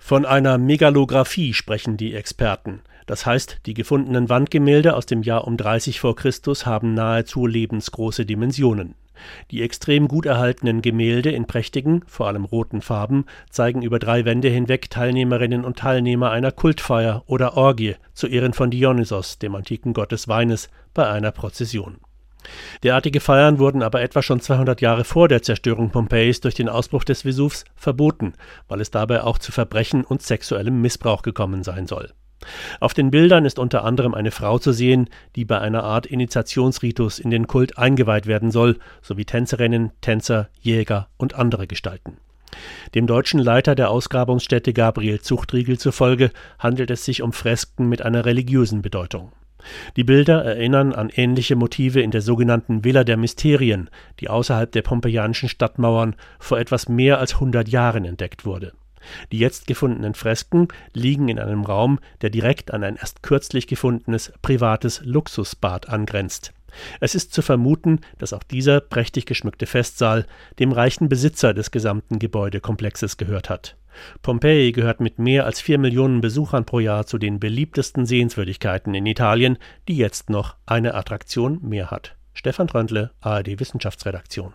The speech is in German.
Von einer Megalographie sprechen die Experten. Das heißt, die gefundenen Wandgemälde aus dem Jahr um 30 vor Christus haben nahezu lebensgroße Dimensionen. Die extrem gut erhaltenen Gemälde in prächtigen, vor allem roten Farben, zeigen über 3 Wände hinweg Teilnehmerinnen und Teilnehmer einer Kultfeier oder Orgie zu Ehren von Dionysos, dem antiken Gott des Weines, bei einer Prozession. Derartige Feiern wurden aber etwa schon 200 Jahre vor der Zerstörung Pompeis durch den Ausbruch des Vesuvs verboten, weil es dabei auch zu Verbrechen und sexuellem Missbrauch gekommen sein soll. Auf den Bildern ist unter anderem eine Frau zu sehen, die bei einer Art Initiationsritus in den Kult eingeweiht werden soll, sowie Tänzerinnen, Tänzer, Jäger und andere Gestalten. Dem deutschen Leiter der Ausgrabungsstätte Gabriel Zuchtriegel zufolge handelt es sich um Fresken mit einer religiösen Bedeutung. Die Bilder erinnern an ähnliche Motive in der sogenannten Villa der Mysterien, die außerhalb der pompeianischen Stadtmauern vor etwas mehr als 100 Jahren entdeckt wurde. Die jetzt gefundenen Fresken liegen in einem Raum, der direkt an ein erst kürzlich gefundenes privates Luxusbad angrenzt. Es ist zu vermuten, dass auch dieser prächtig geschmückte Festsaal dem reichen Besitzer des gesamten Gebäudekomplexes gehört hat. Pompeji gehört mit mehr als 4 Millionen Besuchern pro Jahr zu den beliebtesten Sehenswürdigkeiten in Italien, die jetzt noch eine Attraktion mehr hat. Stefan Tröndle, ARD Wissenschaftsredaktion.